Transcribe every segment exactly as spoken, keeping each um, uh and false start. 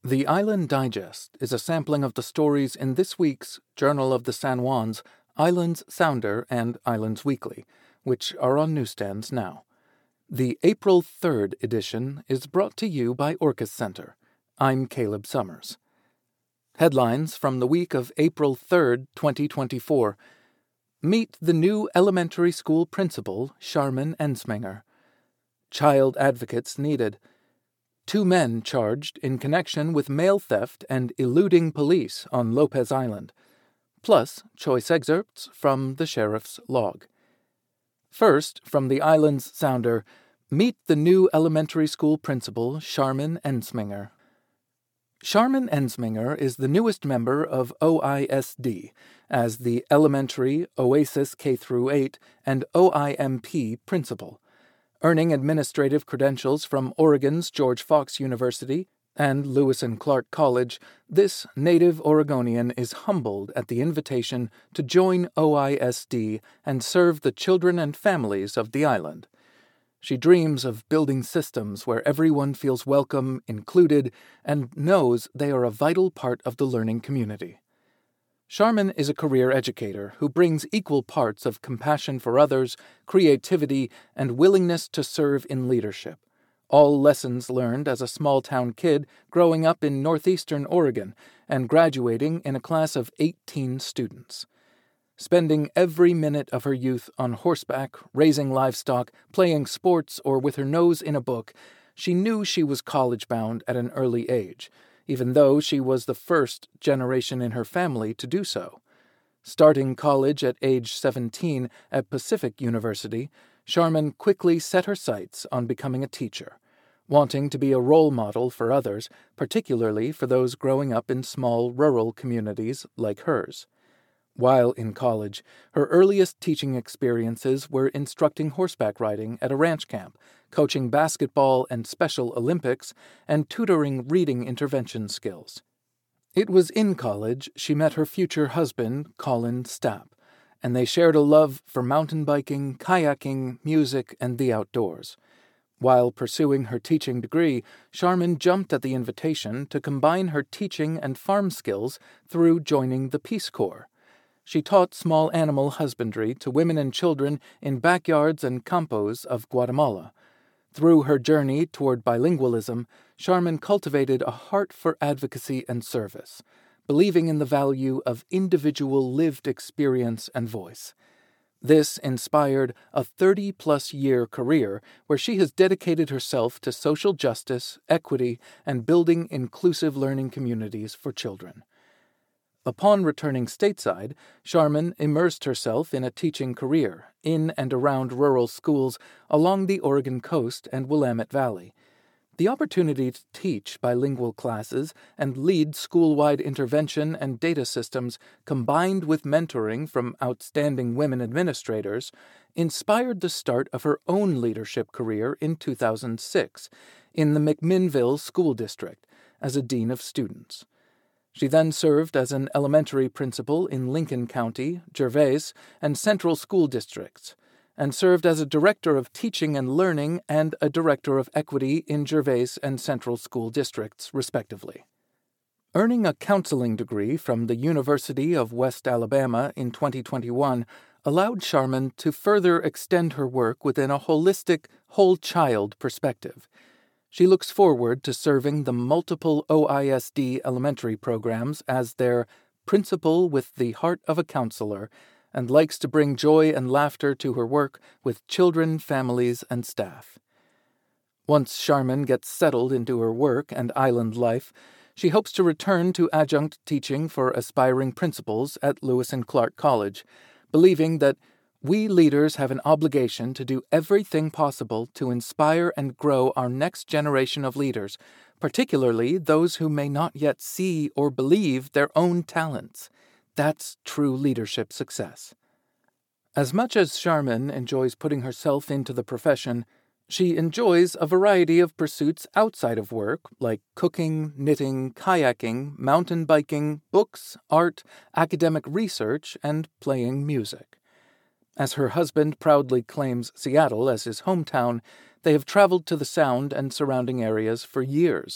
The Island Digest is a sampling of the stories in this week's Journal of the San Juans, Islands Sounder, and Islands Weekly, which are on newsstands now. The April third edition is brought to you by Orcas Center. I'm Caleb Summers. Headlines from the week of April third, twenty twenty-four. Meet the new elementary school principal, Sharman Ensminger. Child advocates needed. Two men charged in connection with mail theft and eluding police on Lopez Island. Plus, choice excerpts from the sheriff's log. First, from the Islands Sounder, meet the new elementary school principal, Sharman Ensminger. Sharman Ensminger is the newest member of O I S D as the elementary, Oasis K through eight, and O I M P principal. Earning administrative credentials from Oregon's George Fox University and Lewis and Clark College, this native Oregonian is humbled at the invitation to join O I S D and serve the children and families of the island. She dreams of building systems where everyone feels welcome, included, and knows they are a vital part of the learning community. Sharman is a career educator who brings equal parts of compassion for others, creativity, and willingness to serve in leadership. All lessons learned as a small-town kid growing up in northeastern Oregon and graduating in a class of eighteen students. Spending every minute of her youth on horseback, raising livestock, playing sports, or with her nose in a book, she knew she was college-bound at an early age, even though she was the first generation in her family to do so. Starting college at age seventeen at Pacific University, Sharman quickly set her sights on becoming a teacher, wanting to be a role model for others, particularly for those growing up in small rural communities like hers. While in college, her earliest teaching experiences were instructing horseback riding at a ranch camp, coaching basketball and Special Olympics, and tutoring reading intervention skills. It was in college she met her future husband, Colin Stapp, and they shared a love for mountain biking, kayaking, music, and the outdoors. While pursuing her teaching degree, Sharman jumped at the invitation to combine her teaching and farm skills through joining the Peace Corps. She taught small animal husbandry to women and children in backyards and campos of Guatemala. Through her journey toward bilingualism, Sharman cultivated a heart for advocacy and service, believing in the value of individual lived experience and voice. This inspired a thirty-plus year career where she has dedicated herself to social justice, equity, and building inclusive learning communities for children. Upon returning stateside, Sharman immersed herself in a teaching career in and around rural schools along the Oregon coast and Willamette Valley. The opportunity to teach bilingual classes and lead school-wide intervention and data systems, combined with mentoring from outstanding women administrators, inspired the start of her own leadership career in two thousand six in the McMinnville School District as a dean of students. She then served as an elementary principal in Lincoln County, Gervais, and Central School Districts, and served as a director of teaching and learning and a director of equity in Gervais and Central School Districts, respectively. Earning a counseling degree from the University of West Alabama in twenty twenty-one allowed Sharman to further extend her work within a holistic, whole-child perspective. She looks forward to serving the multiple O I S D elementary programs as their principal with the heart of a counselor, and likes to bring joy and laughter to her work with children, families, and staff. Once Sharman gets settled into her work and island life, she hopes to return to adjunct teaching for aspiring principals at Lewis and Clark College, believing that we leaders have an obligation to do everything possible to inspire and grow our next generation of leaders, particularly those who may not yet see or believe their own talents. That's true leadership success. As much as Sharman enjoys putting herself into the profession, she enjoys a variety of pursuits outside of work, like cooking, knitting, kayaking, mountain biking, books, art, academic research, and playing music. As her husband proudly claims Seattle as his hometown, they have traveled to the Sound and surrounding areas for years,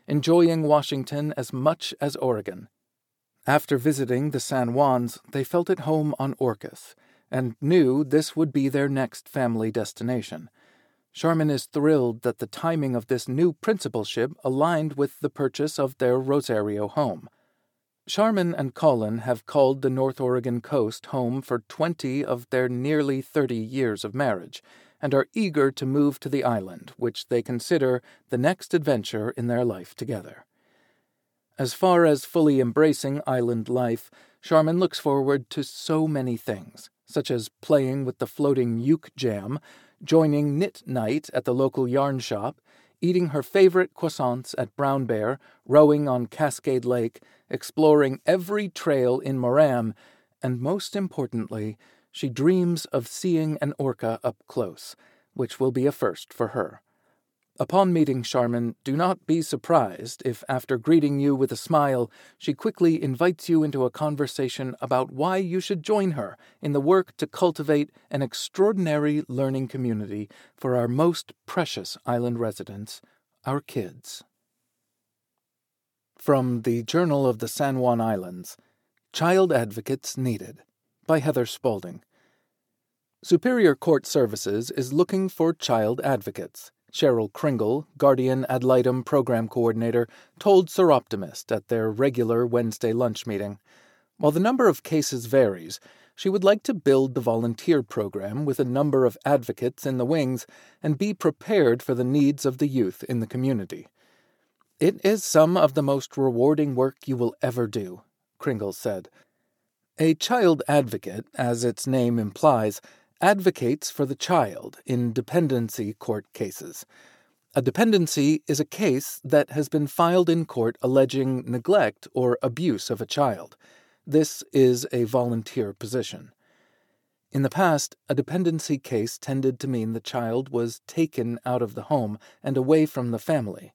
enjoying Washington as much as Oregon. After visiting the San Juans, they felt at home on Orcas, and knew this would be their next family destination. Sharman is thrilled that the timing of this new principalship aligned with the purchase of their Rosario home. Sharman and Colin have called the North Oregon coast home for twenty of their nearly thirty years of marriage, and are eager to move to the island, which they consider the next adventure in their life together. As far as fully embracing island life, Sharman looks forward to so many things, such as playing with the floating uke jam, joining knit night at the local yarn shop, eating her favorite croissants at Brown Bear, rowing on Cascade Lake, exploring every trail in Moran, and most importantly, she dreams of seeing an orca up close, which will be a first for her. Upon meeting Sharman, do not be surprised if, after greeting you with a smile, she quickly invites you into a conversation about why you should join her in the work to cultivate an extraordinary learning community for our most precious island residents, our kids. From the Journal of the San Juan Islands, Child Advocates Needed, by Heather Spaulding. Superior Court Services is looking for child advocates. Cheryl Kringle, Guardian Ad Litem Program Coordinator, told Seroptimist at their regular Wednesday lunch meeting. While the number of cases varies, she would like to build the volunteer program with a number of advocates in the wings and be prepared for the needs of the youth in the community. It is some of the most rewarding work you will ever do, Kringle said. A child advocate, as its name implies, advocates for the child in dependency court cases. A dependency is a case that has been filed in court alleging neglect or abuse of a child. This is a volunteer position. In the past, a dependency case tended to mean the child was taken out of the home and away from the family.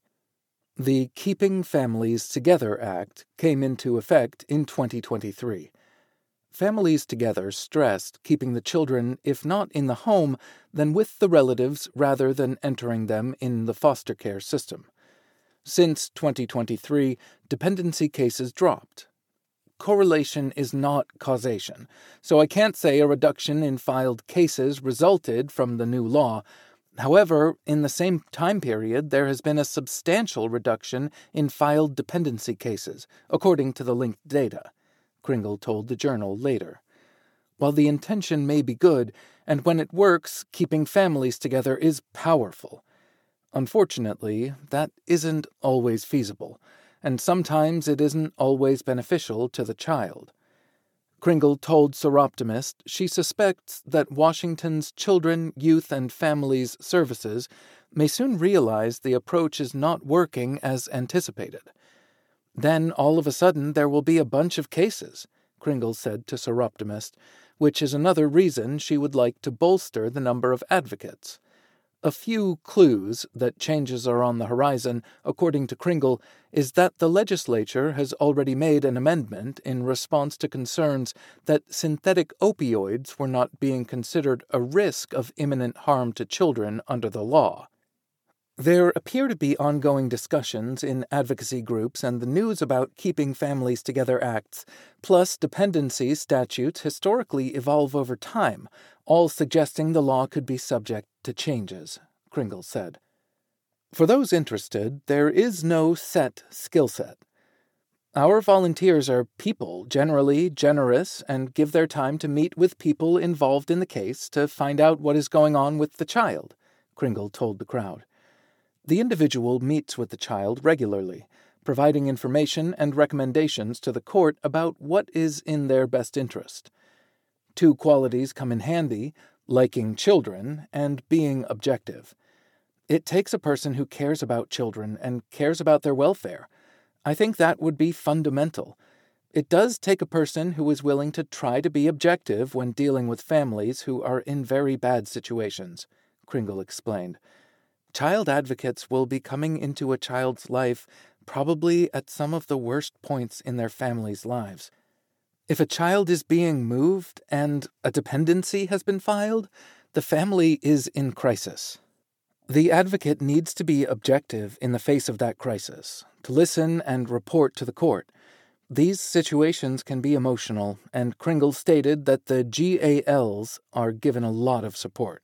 The Keeping Families Together Act came into effect in twenty twenty-three. Families Together stressed keeping the children, if not in the home, then with the relatives rather than entering them in the foster care system. Since twenty twenty-three, dependency cases dropped. Correlation is not causation, so I can't say a reduction in filed cases resulted from the new law. However, in the same time period, there has been a substantial reduction in filed dependency cases, according to the linked data, Kringle told the Journal later. While the intention may be good, and when it works, keeping families together is powerful. Unfortunately, that isn't always feasible, and sometimes it isn't always beneficial to the child. Kringle told Seroptimist she suspects that Washington's Children, Youth, and Families Services may soon realize the approach is not working as anticipated. Then, all of a sudden, there will be a bunch of cases, Kringle said to Seroptimist, which is another reason she would like to bolster the number of advocates. A few clues that changes are on the horizon, according to Kringle, is that the legislature has already made an amendment in response to concerns that synthetic opioids were not being considered a risk of imminent harm to children under the law. There appear to be ongoing discussions in advocacy groups and the news about Keeping Families Together acts, plus dependency statutes historically evolve over time, all suggesting the law could be subject to changes, Kringle said. For those interested, there is no set skill set. Our volunteers are people, generally generous, and give their time to meet with people involved in the case to find out what is going on with the child, Kringle told the crowd. The individual meets with the child regularly, providing information and recommendations to the court about what is in their best interest. Two qualities come in handy, liking children and being objective. It takes a person who cares about children and cares about their welfare. I think that would be fundamental. It does take a person who is willing to try to be objective when dealing with families who are in very bad situations, Kringle explained. Child advocates will be coming into a child's life probably at some of the worst points in their family's lives. If a child is being moved and a dependency has been filed, the family is in crisis. The advocate needs to be objective in the face of that crisis, to listen and report to the court. These situations can be emotional, and Kringle stated that the G A Ls are given a lot of support.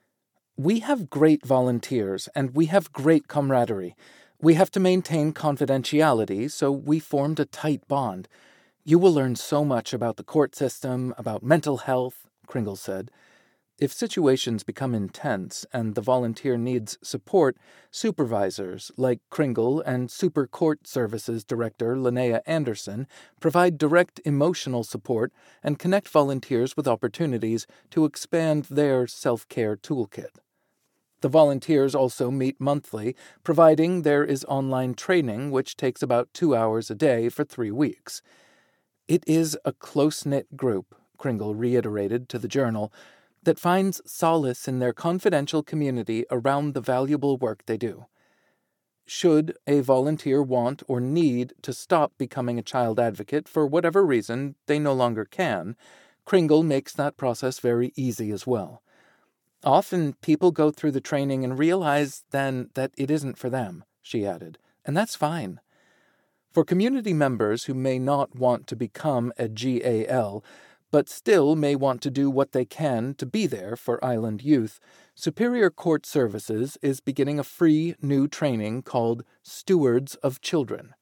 We have great volunteers, and we have great camaraderie. We have to maintain confidentiality, so we formed a tight bond. You will learn so much about the court system, about mental health, Kringle said. If situations become intense and the volunteer needs support, supervisors like Kringle and Super Court Services Director Linnea Anderson provide direct emotional support and connect volunteers with opportunities to expand their self-care toolkit. The volunteers also meet monthly, providing there is online training which takes about two hours a day for three weeks. It is a close-knit group, Kringle reiterated to the Journal, that finds solace in their confidential community around the valuable work they do. Should a volunteer want or need to stop becoming a child advocate for whatever reason they no longer can, Kringle makes that process very easy as well. Often people go through the training and realize then that it isn't for them, she added, and that's fine. For community members who may not want to become a G A L, but still may want to do what they can to be there for island youth, Superior Court Services is beginning a free new training called Stewards of Children.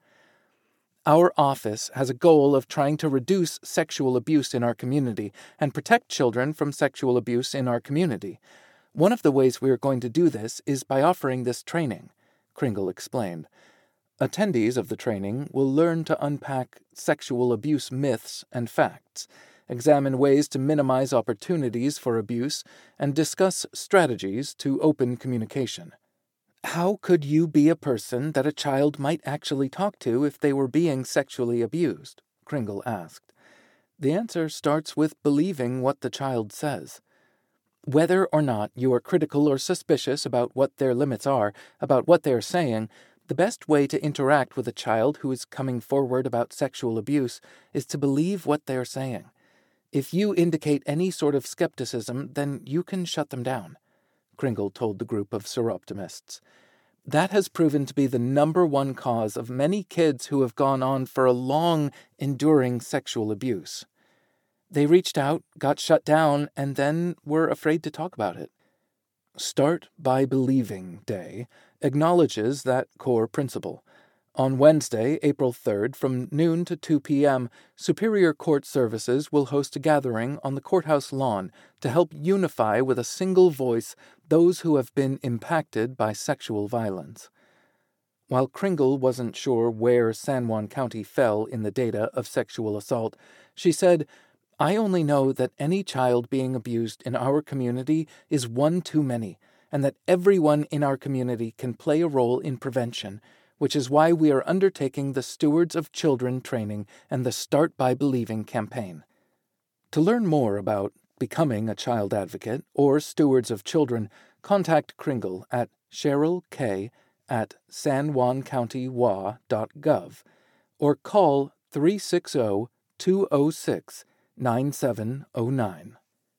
Our office has a goal of trying to reduce sexual abuse in our community and protect children from sexual abuse in our community. One of the ways we are going to do this is by offering this training, Kringle explained. Attendees of the training will learn to unpack sexual abuse myths and facts, examine ways to minimize opportunities for abuse, and discuss strategies to open communication. How could you be a person that a child might actually talk to if they were being sexually abused? Kringle asked. The answer starts with believing what the child says. Whether or not you are critical or suspicious about what their limits are, about what they are saying, the best way to interact with a child who is coming forward about sexual abuse is to believe what they are saying. If you indicate any sort of skepticism, then you can shut them down, Kringle told the group of seroptimists. That has proven to be the number one cause of many kids who have gone on for a long, enduring sexual abuse. They reached out, got shut down, and then were afraid to talk about it. Start by Believing Day acknowledges that core principle. On Wednesday, April third, from noon to two p.m., Superior Court Services will host a gathering on the courthouse lawn to help unify with a single voice those who have been impacted by sexual violence. While Kringle wasn't sure where San Juan County fell in the data of sexual assault, she said, "I only know that any child being abused in our community is one too many, and that everyone in our community can play a role in prevention, which is why we are undertaking the Stewards of Children training and the Start by Believing campaign." To learn more about becoming a child advocate or Stewards of Children, contact Kringle at Cheryl K. at san juan county w a dot gov or call three six zero, two zero six, nine seven zero nine.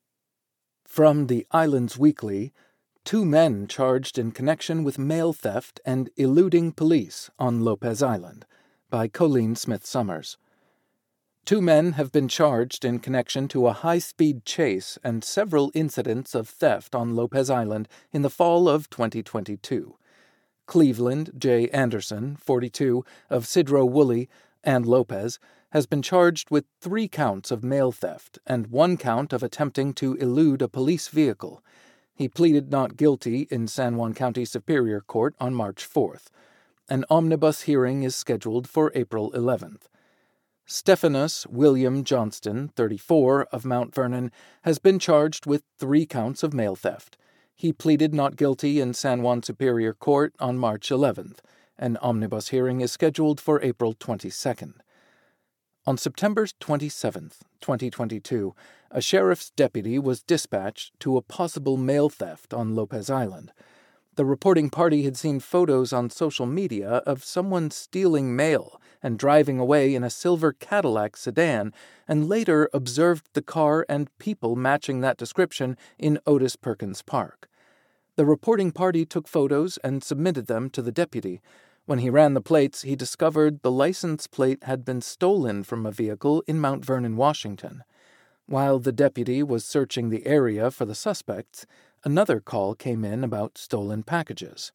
From the Islands Weekly, two men charged in connection with mail theft and eluding police on Lopez Island, by Colleen Smith Summers. Two men have been charged in connection to a high-speed chase and several incidents of theft on Lopez Island in the fall of twenty twenty-two. Cleveland J. Anderson, forty-two, of Sidro Woolley and Lopez, has been charged with three counts of mail theft and one count of attempting to elude a police vehicle. He pleaded not guilty in San Juan County Superior Court on March fourth. An omnibus hearing is scheduled for April eleventh. Stephanus William Johnston, thirty-four, of Mount Vernon, has been charged with three counts of mail theft. He pleaded not guilty in San Juan Superior Court on March eleventh. An omnibus hearing is scheduled for April twenty-second. On September twenty-seventh, twenty twenty-two, a sheriff's deputy was dispatched to a possible mail theft on Lopez Island. The reporting party had seen photos on social media of someone stealing mail and driving away in a silver Cadillac sedan, and later observed the car and people matching that description in Otis Perkins Park. The reporting party took photos and submitted them to the deputy. When he ran the plates, he discovered the license plate had been stolen from a vehicle in Mount Vernon, Washington. While the deputy was searching the area for the suspects, another call came in about stolen packages.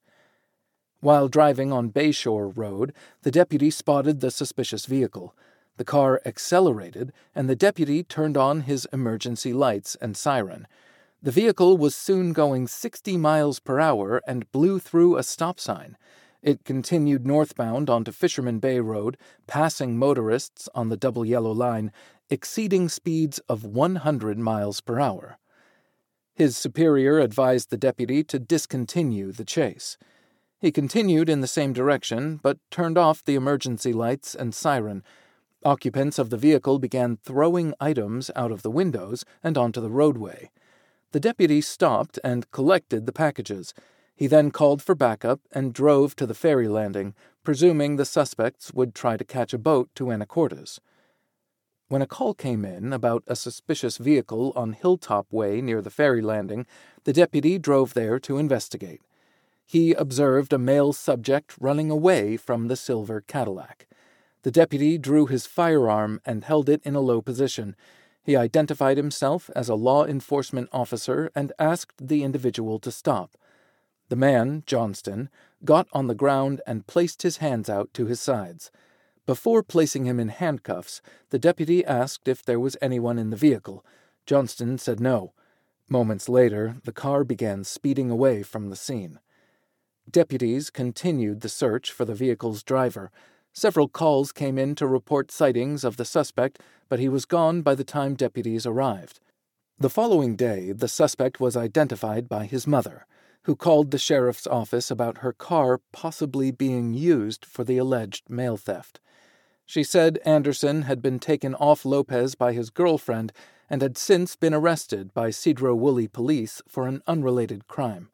While driving on Bayshore Road, the deputy spotted the suspicious vehicle. The car accelerated, and the deputy turned on his emergency lights and siren. The vehicle was soon going sixty miles per hour and blew through a stop sign. It continued northbound onto Fisherman Bay Road, passing motorists on the double yellow line, exceeding speeds of one hundred miles per hour. His superior advised the deputy to discontinue the chase. He continued in the same direction, but turned off the emergency lights and siren. Occupants of the vehicle began throwing items out of the windows and onto the roadway. The deputy stopped and collected the packages. He then called for backup and drove to the ferry landing, presuming the suspects would try to catch a boat to Anacortes. When a call came in about a suspicious vehicle on Hilltop Way near the ferry landing, the deputy drove there to investigate. He observed a male subject running away from the silver Cadillac. The deputy drew his firearm and held it in a low position. He identified himself as a law enforcement officer and asked the individual to stop. The man, Johnston, got on the ground and placed his hands out to his sides. Before placing him in handcuffs, the deputy asked if there was anyone in the vehicle. Johnston said no. Moments later, the car began speeding away from the scene. Deputies continued the search for the vehicle's driver. Several calls came in to report sightings of the suspect, but he was gone by the time deputies arrived. The following day, the suspect was identified by his mother, who called the sheriff's office about her car possibly being used for the alleged mail theft. She said Anderson had been taken off Lopez by his girlfriend and had since been arrested by Sedro-Woolley police for an unrelated crime.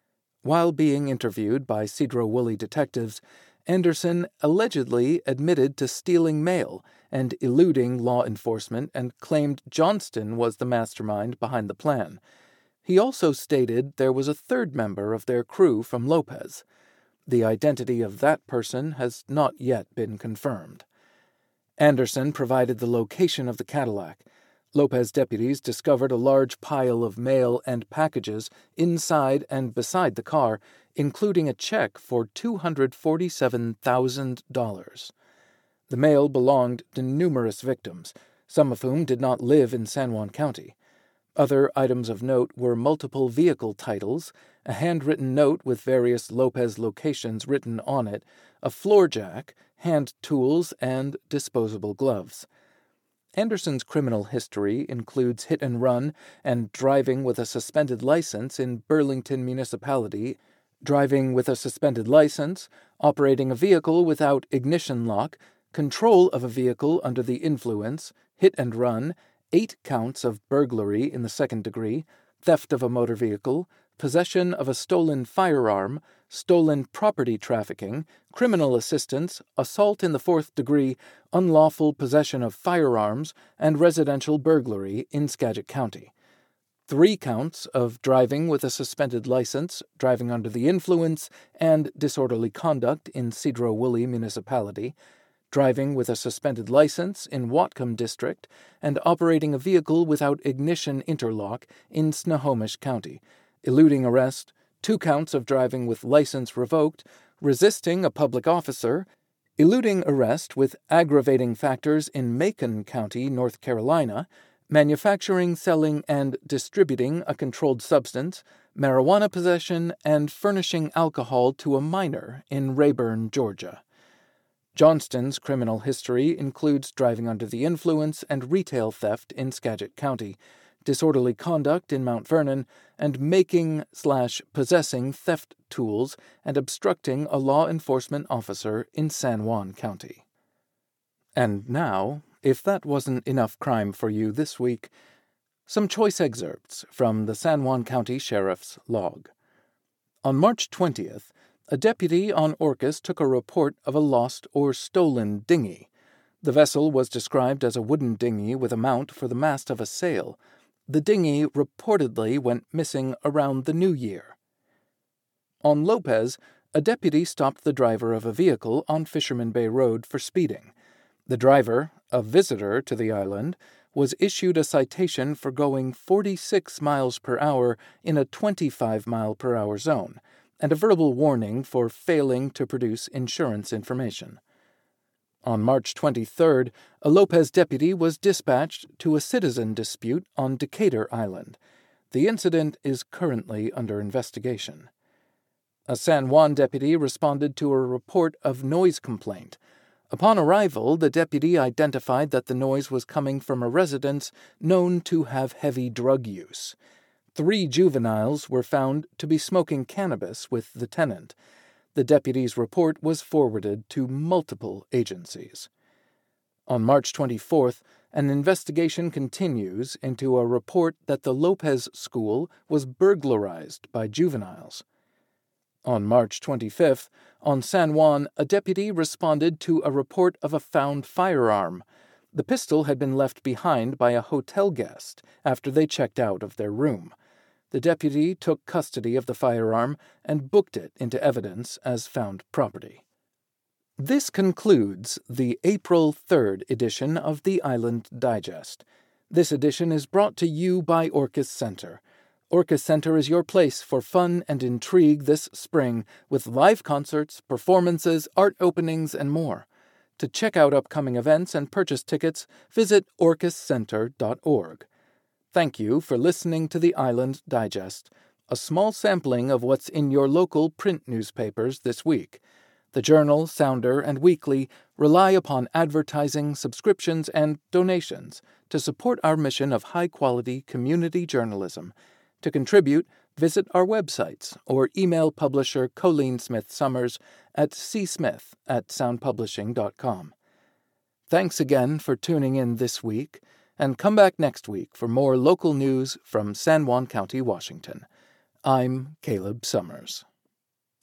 While being interviewed by Sedro-Woolley detectives, Anderson allegedly admitted to stealing mail and eluding law enforcement and claimed Johnston was the mastermind behind the plan. He also stated there was a third member of their crew from Lopez. The identity of that person has not yet been confirmed. Anderson provided the location of the Cadillac. Lopez deputies discovered a large pile of mail and packages inside and beside the car, including a check for two hundred forty-seven thousand dollars. The mail belonged to numerous victims, some of whom did not live in San Juan County. Other items of note were multiple vehicle titles, a handwritten note with various Lopez locations written on it, a floor jack, hand tools, and disposable gloves. Anderson's criminal history includes hit and run and driving with a suspended license in Burlington Municipality, driving with a suspended license, operating a vehicle without ignition lock, control of a vehicle under the influence, hit and run, eight counts of burglary in the second degree, theft of a motor vehicle, possession of a stolen firearm, stolen property trafficking, criminal assistance, assault in the fourth degree, unlawful possession of firearms, and residential burglary in Skagit County. Three counts of driving with a suspended license, driving under the influence, and disorderly conduct in Sedro-Woolley Municipality, driving with a suspended license in Whatcom District, and operating a vehicle without ignition interlock in Snohomish County, eluding arrest, two counts of driving with license revoked, resisting a public officer, eluding arrest with aggravating factors in Macon County, North Carolina, manufacturing, selling, and distributing a controlled substance, marijuana possession, and furnishing alcohol to a minor in Rayburn, Georgia. Johnston's criminal history includes driving under the influence and retail theft in Skagit County, disorderly conduct in Mount Vernon, and making slash possessing theft tools and obstructing a law enforcement officer in San Juan County. And now, if that wasn't enough crime for you this week, some choice excerpts from the San Juan County Sheriff's log. On March twentieth, a deputy on Orcas took a report of a lost or stolen dinghy. The vessel was described as a wooden dinghy with a mount for the mast of a sail. The dinghy reportedly went missing around the New Year. On Lopez, a deputy stopped the driver of a vehicle on Fisherman Bay Road for speeding. The driver, a visitor to the island, was issued a citation for going forty-six miles per hour in a twenty-five mile per hour zone, and a verbal warning for failing to produce insurance information. On March twenty-third, a Lopez deputy was dispatched to a citizen dispute on Decatur Island. The incident is currently under investigation. A San Juan deputy responded to a report of noise complaint. Upon arrival, the deputy identified that the noise was coming from a residence known to have heavy drug use. Three juveniles were found to be smoking cannabis with the tenant. The deputy's report was forwarded to multiple agencies. On March twenty-fourth, an investigation continues into a report that the Lopez School was burglarized by juveniles. On March twenty-fifth, on San Juan, a deputy responded to a report of a found firearm. The pistol had been left behind by a hotel guest after they checked out of their room. The deputy took custody of the firearm and booked it into evidence as found property. This concludes the April third edition of the Island Digest. This edition is brought to you by Orcas Center. Orcas Center is your place for fun and intrigue this spring with live concerts, performances, art openings, and more. To check out upcoming events and purchase tickets, visit orcas center dot org. Thank you for listening to the Island Digest, a small sampling of what's in your local print newspapers this week. The Journal, Sounder, and Weekly rely upon advertising, subscriptions, and donations to support our mission of high-quality community journalism. To contribute, visit our websites or email publisher Colleen Smith Summers at csmith at soundpublishing dot com. Thanks again for tuning in this week, and come back next week for more local news from San Juan County, Washington. I'm Caleb Summers.